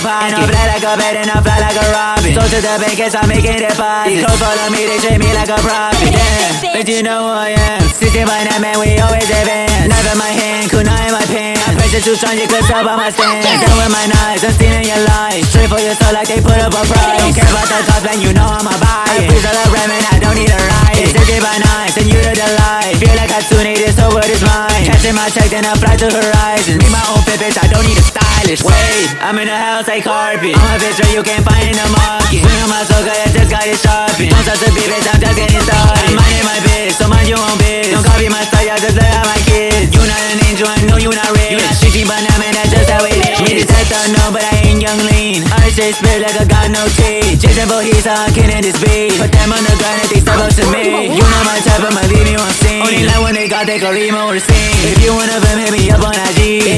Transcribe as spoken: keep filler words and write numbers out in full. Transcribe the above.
pocket. And I fly like a bat and I fly like a robin. So to the bank, guess I'm making deposits. Close follow me, they treat me like a prophet. Damn, bitch, you know who I am. Sitting by that man, we always advance. Knife in my hand, kunai in my pants. Pressure too strong, you could tell by my stance. Done with my knives, I'm stealing your life. Straight for your soul like they put up a price. Don't care about the top line, you know I'm a buy. I freeze all the ramen, I don't need a ride. It's sixty by nine, send you to the light. Feel like Hatsune, this whole world is mine. Catching my check, then I fly to horizons. Make my own fit, bitch, I don't need a stylist. Wait, I'm in the house like carpet. I'm a bitch that you can't find in the market. Swing on my soul, cause I just got it sharpened. Don't touch the beat, bitch, I'm just getting started. I'm minding my bitch, so mind your own bitch. Don't copy my style, y'all just look at my kids. You not an angel, I know you not rich. You not streaky, but now, man, that's just how it is. Me this head don't know, but I ain't young lean. I say spit like I got no teeth. Jason Voorhees, I'm killing this beat. Put them on the ground and they step up to me. You know my type, I'ma leave you on scene. Only like when they got that Karima or scene. If you wanna film, hit me up on I G.